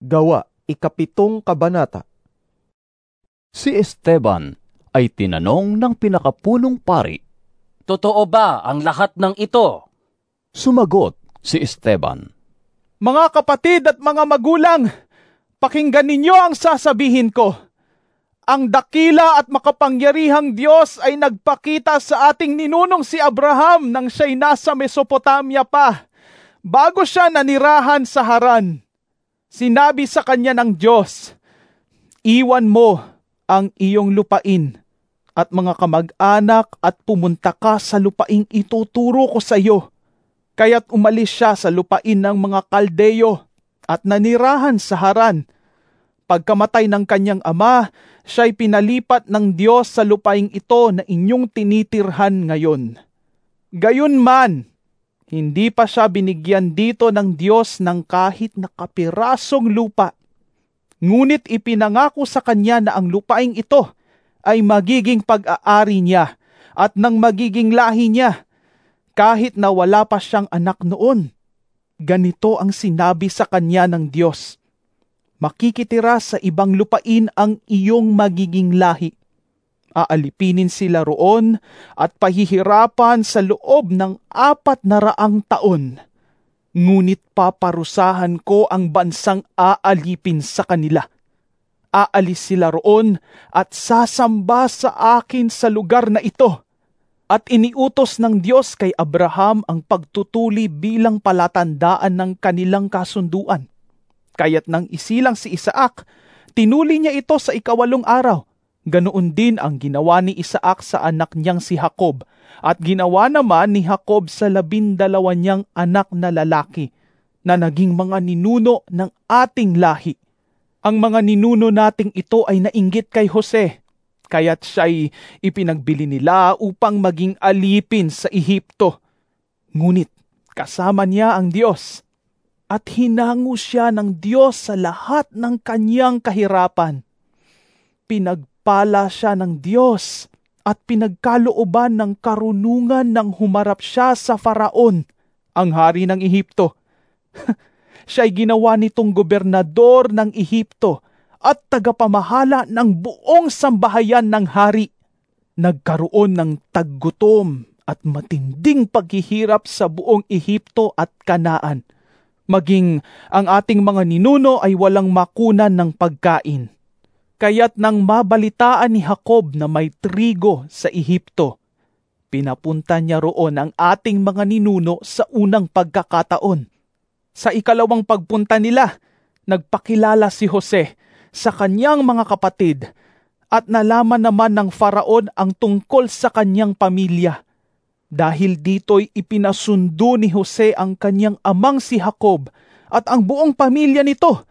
Gawa, 7 kabanata. Si Esteban ay tinanong ng pinakapunong pari, "Totoo ba ang lahat ng ito?" Sumagot si Esteban, Mga kapatid at mga magulang, pakinggan ninyo ang sasabihin ko. Ang dakila at makapangyarihang Diyos ay nagpakita sa ating ninunong si Abraham nang siya'y nasa Mesopotamia pa, bago siya nanirahan sa Haran. Sinabi sa kanya ng Diyos, "Iwan mo ang iyong lupain at mga kamag-anak at pumunta ka sa lupaing ituturo ko sa iyo." Kaya't umalis siya sa lupain ng mga Kaldeyo at nanirahan sa Haran. Pagkamatay ng kanyang ama, siya'y pinalipat ng Diyos sa lupaing ito na inyong tinitirhan ngayon. Gayunman, hindi pa siya binigyan dito ng Diyos ng kahit na kapirasong lupa. Ngunit ipinangako sa kanya na ang lupaing ito ay magiging pag-aari niya at ng magiging lahi niya, kahit na wala pa siyang anak noon. Ganito ang sinabi sa kanya ng Diyos, "Makikitira sa ibang lupain ang iyong magiging lahi. Aalipinin sila roon at pahihirapan sa loob ng 400 taon. Ngunit paparusahan ko ang bansang aalipin sa kanila. Aalis sila roon at sasamba sa akin sa lugar na ito." At iniutos ng Diyos kay Abraham ang pagtutuli bilang palatandaan ng kanilang kasunduan. Kaya't nang isilang si Isaac, tinuli niya ito sa 8 araw. Ganoon din ang ginawa ni Isaac sa anak niyang si Jacob, at ginawa naman ni Jacob sa 12 niyang anak na lalaki, na naging mga ninuno ng ating lahi. Ang mga ninuno nating ito ay nainggit kay Jose, kaya't siya'y ipinagbili nila upang maging alipin sa Ehipto. Ngunit kasama niya ang Diyos, at hinango siya ng Diyos sa lahat ng kanyang kahirapan. Pinagpala siya ng Diyos at pinagkalooban ng karunungan nang humarap siya sa Faraon, ang hari ng Ehipto. Siya'y ginawa nitong gobernador ng Ehipto at tagapamahala ng buong sambahayan ng hari. Nagkaroon ng taggutom at matinding paghihirap sa buong Ehipto at Kanaan. Maging ang ating mga ninuno ay walang makunan ng pagkain. Kaya't nang mabalitaan ni Jacob na may trigo sa Ehipto, pinapunta niya roon ang ating mga ninuno sa unang pagkakataon. Sa 2 pagpunta nila, nagpakilala si Jose sa kanyang mga kapatid, at nalaman naman ng Faraon ang tungkol sa kanyang pamilya. Dahil dito'y ipinasundo ni Jose ang kanyang amang si Jacob at ang buong pamilya nito.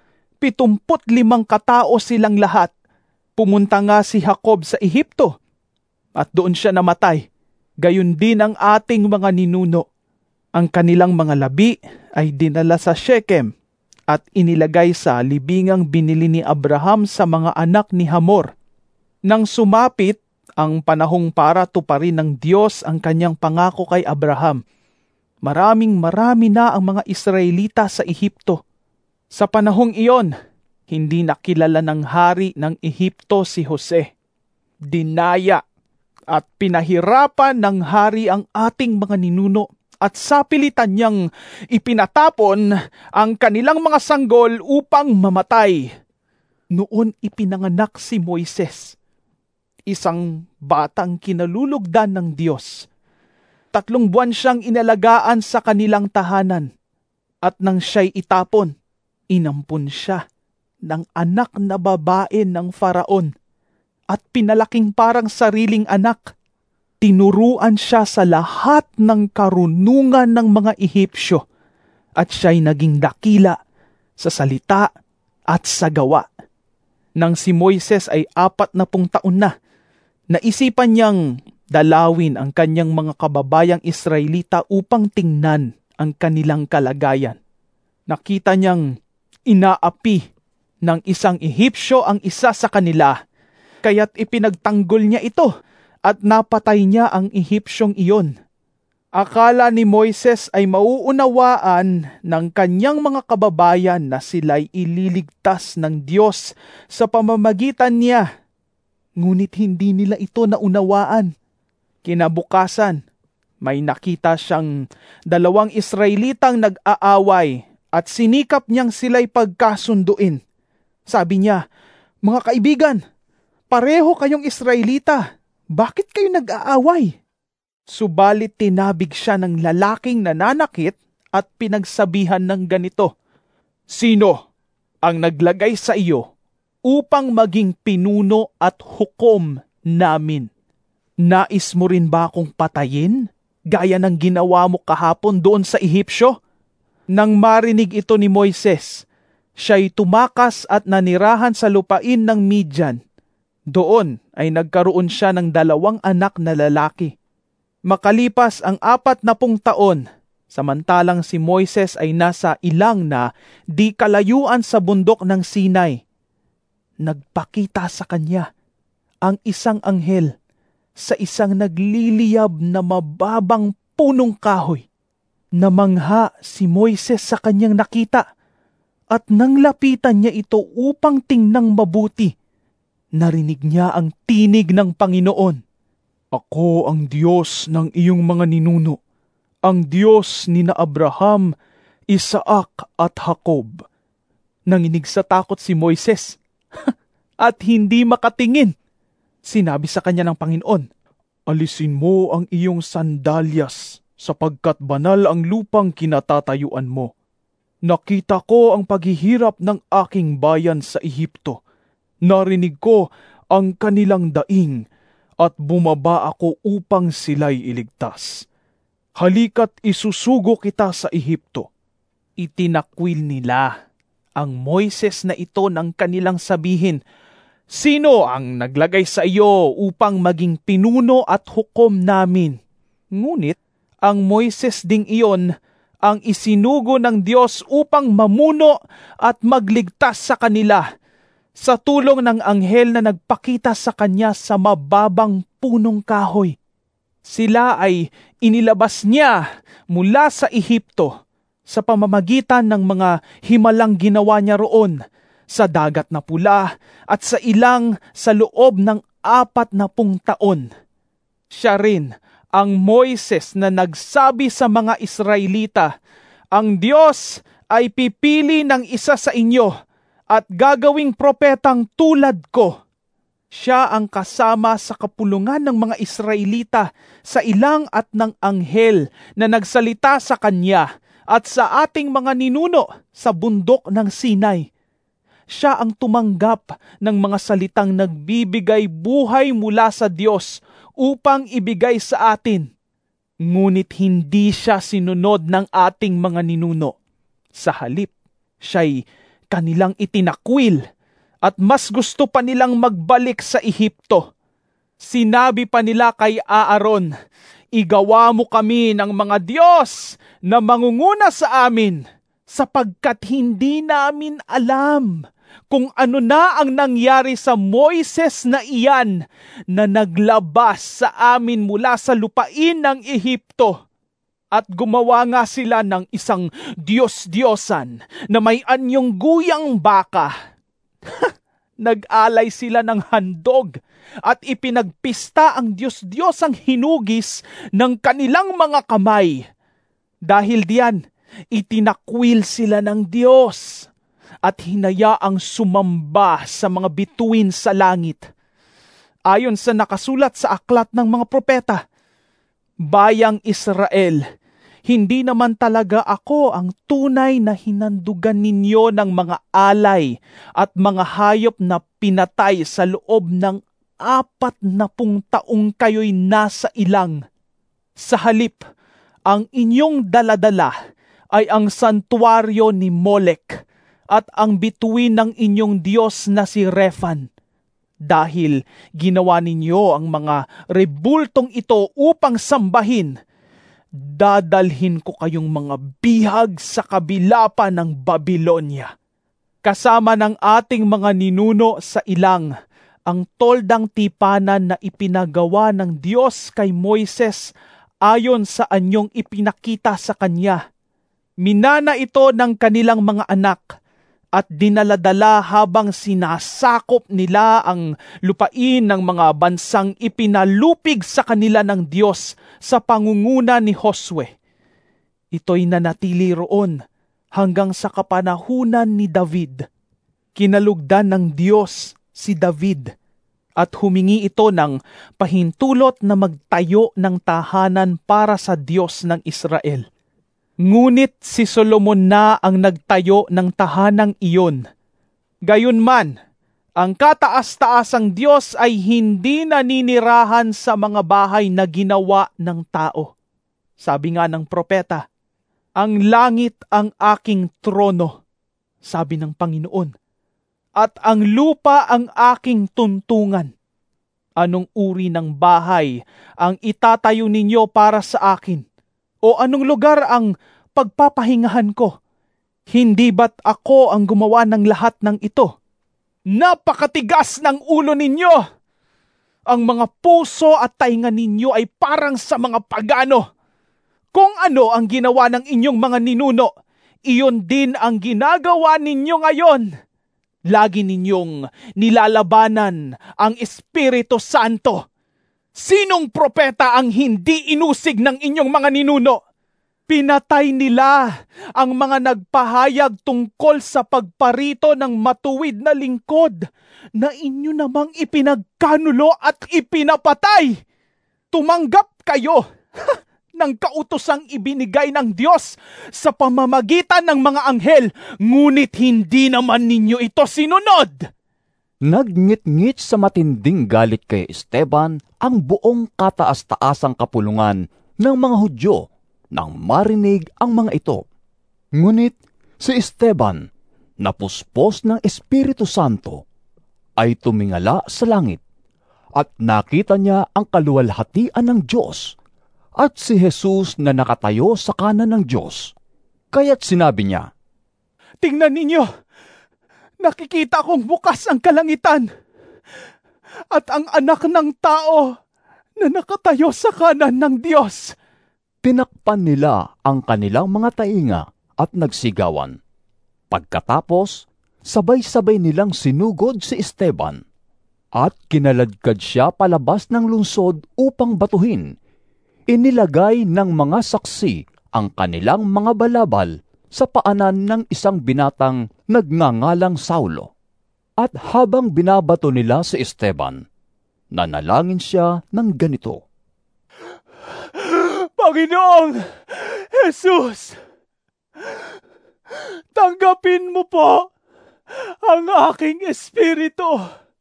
75 katao silang lahat. Pumunta nga si Jacob sa Ehipto at doon siya namatay. Gayon din ang ating mga ninuno. Ang kanilang mga labi ay dinala sa Shechem at inilagay sa libingang binili ni Abraham sa mga anak ni Hamor. Nang sumapit ang panahong para tuparin ng Diyos ang kanyang pangako kay Abraham, marami na ang mga Israelita sa Ehipto. Sa panahong iyon, hindi nakilala ng hari ng Ehipto si Jose. Dinaya at pinahirapan ng hari ang ating mga ninuno, at sapilitan niyang ipinatapon ang kanilang mga sanggol upang mamatay. Noon ipinanganak si Moises, isang batang kinalulugdan ng Diyos. 3 buwan siyang inalagaan sa kanilang tahanan, at nang siya'y itapon, inampun siya ng anak na babae ng Faraon at pinalaking parang sariling anak. Tinuruan siya sa lahat ng karunungan ng mga Ehipsyo, at siya'y naging dakila sa salita at sa gawa. Nang si Moises ay 40 taon na, naisipan niyang dalawin ang kanyang mga kababayang Israelita upang tingnan ang kanilang kalagayan. Nakita niyang inaapi ng isang Ehipsyo ang isa sa kanila, kaya't ipinagtanggol niya ito at napatay niya ang Ehipsyong iyon. Akala ni Moises ay mauunawaan ng kanyang mga kababayan na sila'y ililigtas ng Diyos sa pamamagitan niya. Ngunit hindi nila ito naunawaan. Kinabukasan, may nakita siyang 2 Israelitang nag-aaway at sinikap niyang sila'y pagkasunduin. Sabi niya, "Mga kaibigan, pareho kayong Israelita. Bakit kayo nag-aaway?" Subalit tinabig siya ng lalaking nananakit at pinagsabihan ng ganito, "Sino ang naglagay sa iyo upang maging pinuno at hukom namin? Nais mo rin ba akong patayin, gaya ng ginawa mo kahapon doon sa Ehipsyo?" Nang marinig ito ni Moises, siya'y tumakas at nanirahan sa lupain ng Midian. Doon ay nagkaroon siya ng 2 anak na lalaki. Makalipas ang 40 taon, samantalang si Moises ay nasa ilang na di kalayuan sa bundok ng Sinai, nagpakita sa kanya ang isang anghel sa isang nagliliyab na mababang punong kahoy. Namangha si Moises sa kanyang nakita at nang lapitan niya ito upang tingnang mabuti, narinig niya ang tinig ng Panginoon. "Ako ang Diyos ng iyong mga ninuno, ang Diyos ni na Abraham, Isaac at Jacob." Nanginig sa takot si Moises at hindi makatingin. Sinabi sa kanya ng Panginoon, "Alisin mo ang iyong sandalyas sapagkat banal ang lupang kinatatayuan mo. Nakita ko ang paghihirap ng aking bayan sa Ehipto. Narinig ko ang kanilang daing at bumaba ako upang sila'y iligtas. Halika't isusugo kita sa Ehipto." Itinakwil nila ang Moises na ito ng kanilang sabihin, "Sino ang naglagay sa iyo upang maging pinuno at hukom namin?" Ngunit ang Moises ding iyon ang isinugo ng Diyos upang mamuno at magligtas sa kanila sa tulong ng anghel na nagpakita sa kanya sa mababang punong kahoy. Sila ay inilabas niya mula sa Ehipto sa pamamagitan ng mga himalang ginawa niya roon sa Dagat na Pula at sa ilang sa loob ng 40 taon. Siya rin ang Moises na nagsabi sa mga Israelita, "Ang Diyos ay pipili ng isa sa inyo at gagawing propetang tulad ko." Siya ang kasama sa kapulungan ng mga Israelita sa ilang at ng anghel na nagsalita sa kanya at sa ating mga ninuno sa bundok ng Sinai. Siya ang tumanggap ng mga salitang nagbibigay buhay mula sa Diyos upang ibigay sa atin. Ngunit hindi siya sinunod ng ating mga ninuno. Sa halip, siya'y kanilang itinakwil at mas gusto pa nilang magbalik sa Ehipto. Sinabi pa nila kay Aaron, "Igawa mo kami ng mga Diyos na mangunguna sa amin, sapagkat hindi namin alam kung ano na ang nangyari sa Moises na iyan na naglabas sa amin mula sa lupain ng Ehipto." At gumawa nga sila ng isang Diyos-Diyosan na may anyong guyang baka. Nag-alay sila ng handog at ipinagpista ang Diyos-Diyosang hinugis ng kanilang mga kamay. Dahil diyan, itinakwil sila ng Diyos at hinayaang sumamba sa mga bituin sa langit. Ayon sa nakasulat sa aklat ng mga propeta, "Bayang Israel, hindi naman talaga ako ang tunay na hinandugan ninyo ng mga alay at mga hayop na pinatay sa loob ng 40 taong kayo'y nasa ilang. Sa halip, ang inyong daladala ay ang santuaryo ni Molek at ang bituin ng inyong Diyos na si Rephan. Dahil ginawa ninyo ang mga rebultong ito upang sambahin, dadalhin ko kayong mga bihag sa kabila pa ng Babylonia." Kasama ng ating mga ninuno sa ilang, ang toldang tipanan na ipinagawa ng Diyos kay Moises ayon sa anyong ipinakita sa kanya. Minana ito ng kanilang mga anak at dinaladala habang sinasakop nila ang lupain ng mga bansang ipinalupig sa kanila ng Diyos sa pangunguna ni Josue. Ito'y nanatili roon hanggang sa kapanahunan ni David. Kinalugdan ng Diyos si David at humingi ito ng pahintulot na magtayo ng tahanan para sa Diyos ng Israel. Ngunit si Solomon na ang nagtayo ng tahanang iyon. Gayunman, ang kataas-taasang Diyos ay hindi naninirahan sa mga bahay na ginawa ng tao. Sabi nga ng propeta, "Ang langit ang aking trono," sabi ng Panginoon, "at ang lupa ang aking tuntungan. Anong uri ng bahay ang itatayo ninyo para sa akin? O anong lugar ang pagpapahingahan ko? Hindi ba't ako ang gumawa ng lahat ng ito? Napakatigas ng ulo ninyo! Ang mga puso at tainga ninyo ay parang sa mga pagano. Kung ano ang ginawa ng inyong mga ninuno, iyon din ang ginagawa ninyo ngayon. Lagi ninyong nilalabanan ang Espiritu Santo. Sinong propeta ang hindi inusig ng inyong mga ninuno? Pinatay nila ang mga nagpahayag tungkol sa pagparito ng matuwid na lingkod na inyo namang ipinagkanulo at ipinapatay. Tumanggap kayo ng kautosang ibinigay ng Diyos sa pamamagitan ng mga anghel, ngunit hindi naman ninyo ito sinunod. Nagngit-ngit sa matinding galit kay Esteban ang buong kataas-taasang kapulungan ng mga Hudyo nang marinig ang mga ito. Ngunit si Esteban, napuspos ng Espiritu Santo, ay tumingala sa langit at nakita niya ang kaluwalhatian ng Diyos at si Jesus na nakatayo sa kanan ng Diyos. Kaya't sinabi niya, "Tingnan ninyo! Nakikita kong bukas ang kalangitan at ang anak ng tao na nakatayo sa kanan ng Diyos." Tinakpan nila ang kanilang mga tainga at nagsigawan. Pagkatapos, sabay-sabay nilang sinugod si Esteban at kinaladkad siya palabas ng lungsod upang batuhin. Inilagay ng mga saksi ang kanilang mga balabal sa paanan ng isang binatang nagngangalang Saulo. At habang binabato nila si Esteban, nanalangin siya ng ganito, "Panginoong Jesus, tanggapin mo po ang aking espiritu."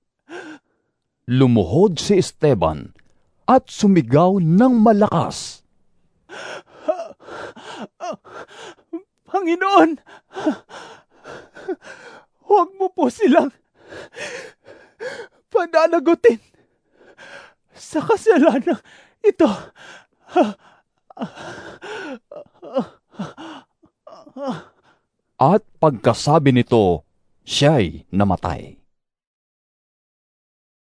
Lumuhod si Esteban at sumigaw ng malakas, "Panginoon, huwag mo po silang pananagutin sa kasalanan ito." At pagkasabi nito, siya'y namatay.